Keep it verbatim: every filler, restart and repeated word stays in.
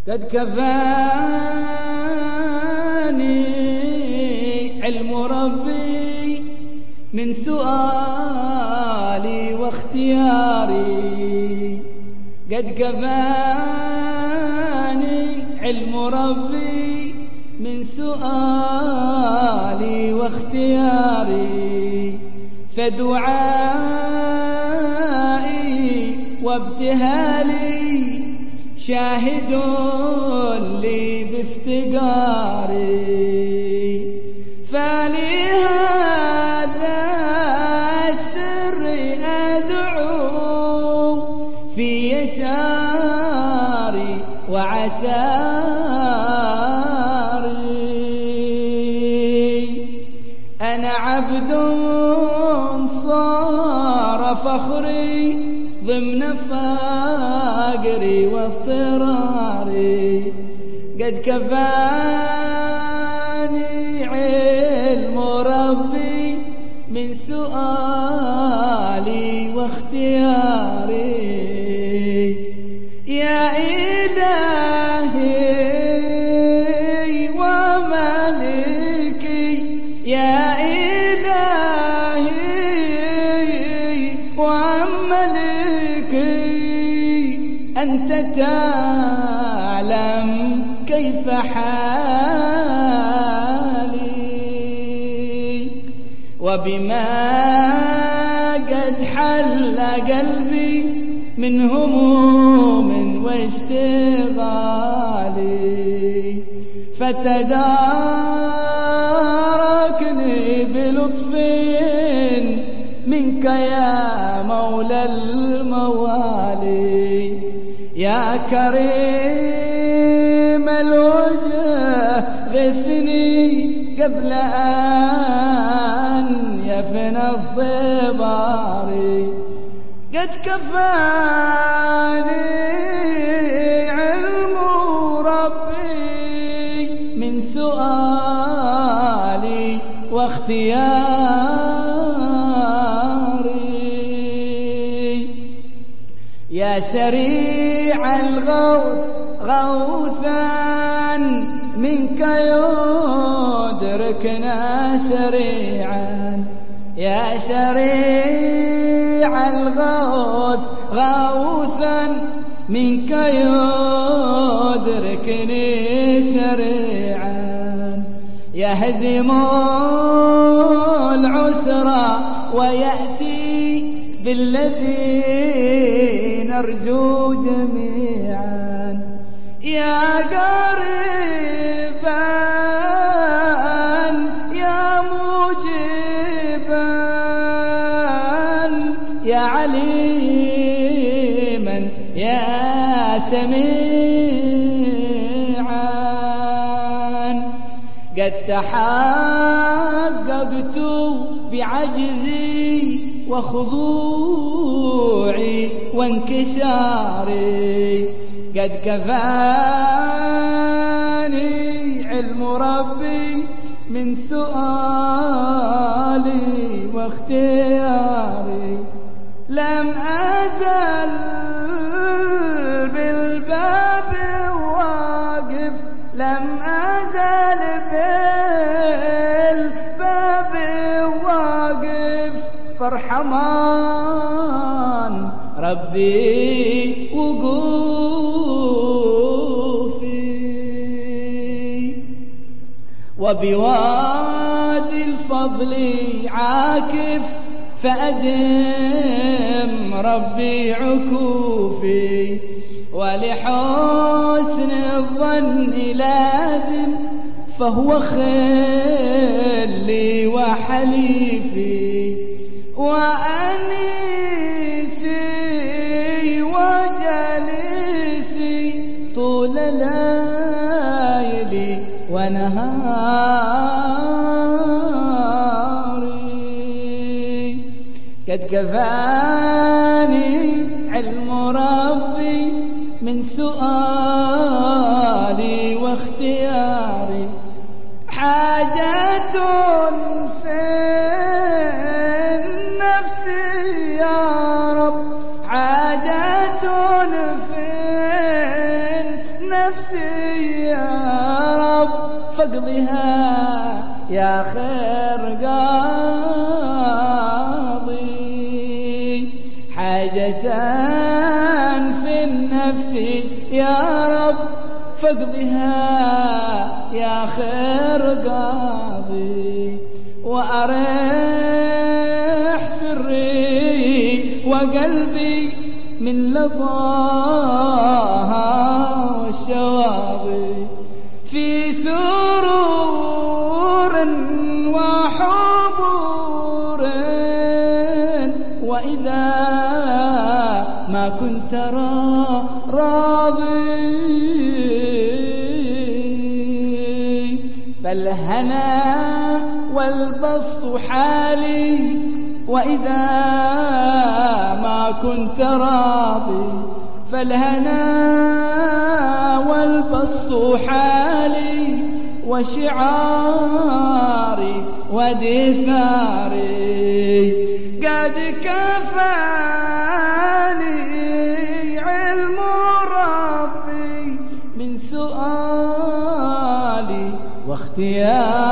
قد كفاني علم ربي من سؤالي واختياري. قد كفاني علم ربي من سؤالي واختياري. فدعائي وابتهالي شاهد لي بافتقاري. فلهذا السر أدعو في يساري وعساري. أنا عبد صار فخري ضمن فقري واضطراري. قد كفاني علم ربي من سؤالي واختياري. يا إلهي وملكي، يا إلهي وملكي، أنت تعلم كيف حالي. وبما قد حل قلبي من هموم واشتغالي. فتداركني بلطف منك يا مولى الموالي. يا كريم الوجه غثني قبل أن يفنى الصبار. قد كفاني علم ربي من سؤالي واختياري. يا سريع الغوث غوثا منك يدركنا سريعا. يا سريع الغوث غوثا منك يدركني سريعا. يهزم العسرى ويأتي بالذي نرجو جميعا. يا قريبا يا مجيبا، يا عليما يا سميعا. قد تحققت بعجزي وخضوعي وانكساري. قد كفاني علم ربي من سؤالي واختياري. لم أزل بالباب واقف، لم أزل بالباب واقف. فارحمان ربي وقوفي. وبوادي الفضل عاكف فأدم ربي عكوفي. ولحسن الظن لازم فهو خلي وحليفي. وأنيسي وجليسي طول ليلي ونهاري. قد كفاني علم ربي من سؤالي واختياري. حاجة في النفس يا رب، حاجة في النفس فاقضها يا خير قاضي. حاجة في النفس يا رب فاقضها يا خير قاضي. وأريح سري وقلبي من لظاها والشواغي في سرور وحبور. وإذا ما كنت راضي فالهنا والبسط حالي. وإذا ما كنت راضي فالهنا والبسط حالي وشعاري ودثاري. قد كفاني علم ربي من سؤالي واختياري.